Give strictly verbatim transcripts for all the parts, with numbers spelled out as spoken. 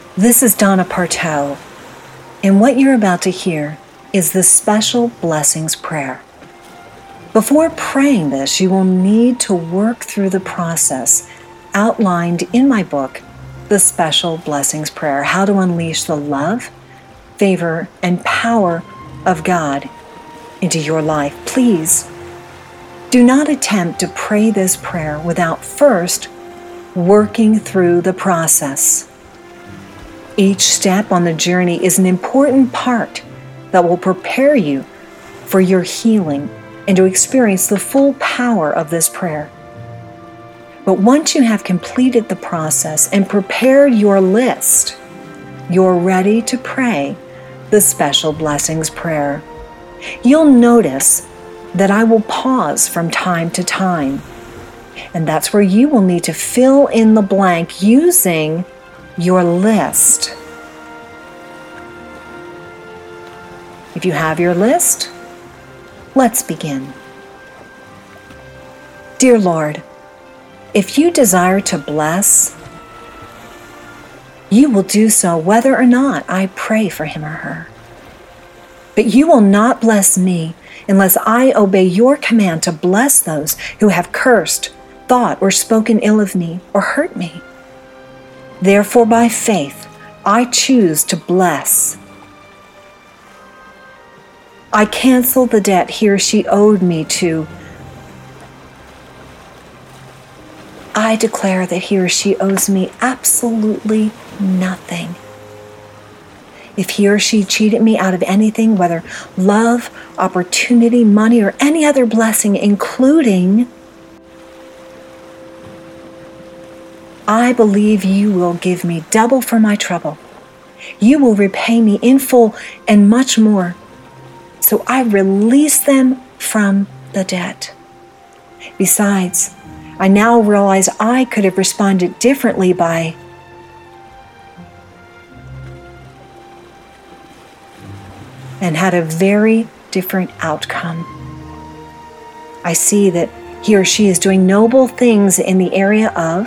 This is Donna Partel, and what you're about to hear is the Special Blessings Prayer. Before praying this, you will need to work through the process outlined in my book, The Special Blessings Prayer, How to Unleash the Love, Favor, and Power of God into your life. Please do not attempt to pray this prayer without first working through the process. Each step on the journey is an important part that will prepare you for your healing and to experience the full power of this prayer. But once you have completed the process and prepared your list, you're ready to pray the Special Blessings Prayer. You'll notice that I will pause from time to time, and that's where you will need to fill in the blank using your list. If you have your list, let's begin. Dear Lord, if you desire to bless, you will do so whether or not I pray for him or her. But you will not bless me unless I obey your command to bless those who have cursed, thought, or spoken ill of me or hurt me. Therefore, by faith, I choose to bless. I cancel the debt he or she owed me to. I declare that he or she owes me absolutely nothing. If he or she cheated me out of anything, whether love, opportunity, money, or any other blessing, including, I believe you will give me double for my trouble. You will repay me in full and much more. So I release them from the debt. Besides, I now realize I could have responded differently by and had a very different outcome. I see that he or she is doing noble things in the area of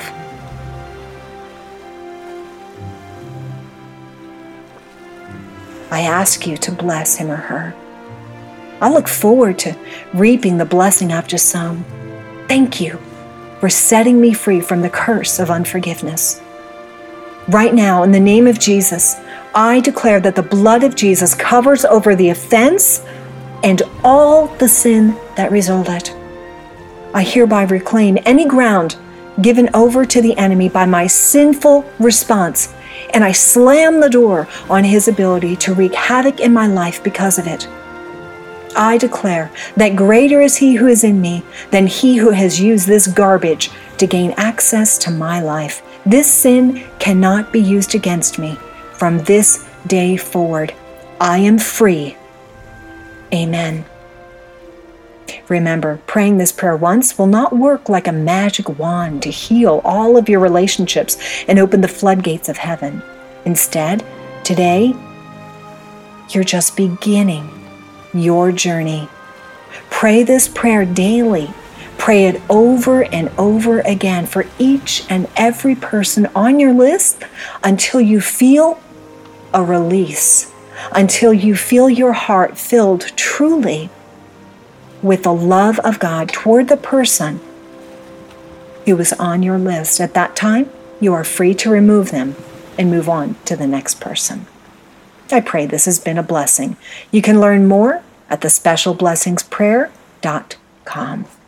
I ask you to bless him or her. I look forward to reaping the blessing I've just sown. Thank you for setting me free from the curse of unforgiveness. Right now, in the name of Jesus, I declare that the blood of Jesus covers over the offense and all the sin that resulted. I hereby reclaim any ground given over to the enemy by my sinful response, and I slam the door on his ability to wreak havoc in my life because of it. I declare that greater is he who is in me than he who has used this garbage to gain access to my life. This sin cannot be used against me. From this day forward, I am free. Amen. Remember, praying this prayer once will not work like a magic wand to heal all of your relationships and open the floodgates of heaven. Instead, today, you're just beginning your journey. Pray this prayer daily. Pray it over and over again for each and every person on your list until you feel a release, until you feel your heart filled truly with the love of God toward the person who was on your list. At that time, you are free to remove them and move on to the next person. I pray this has been a blessing. You can learn more at the special blessings prayer dot com.